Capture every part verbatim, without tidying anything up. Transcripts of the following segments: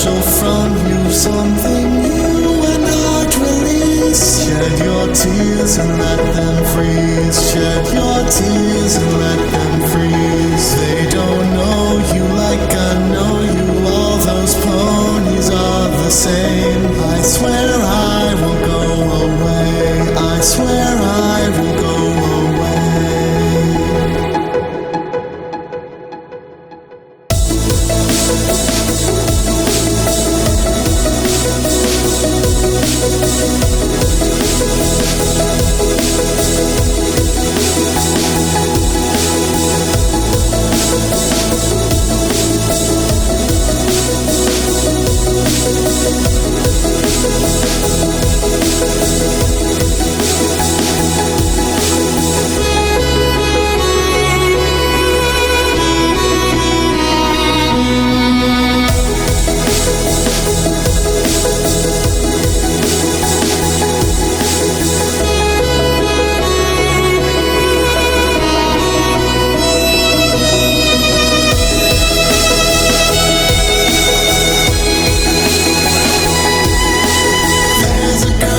special from you, something new and hard to release. Shed your tears and let them freeze. Shed your tears and let them freeze. They don't know you like I know you. All those ponies are the same. I swear I will go away. I swear I will go away.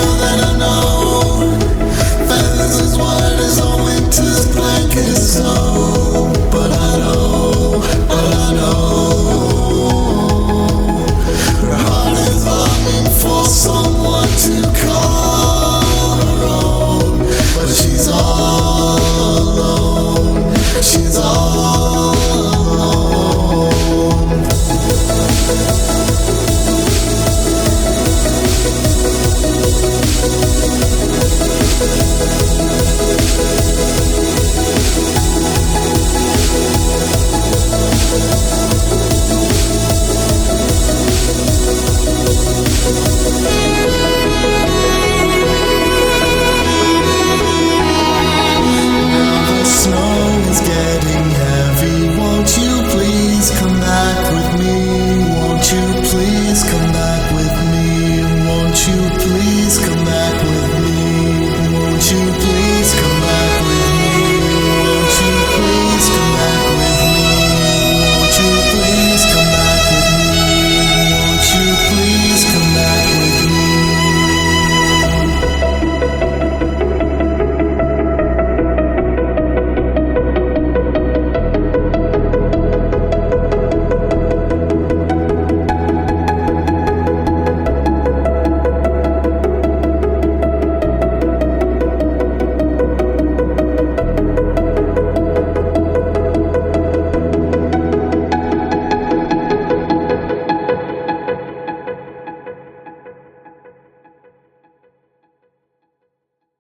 So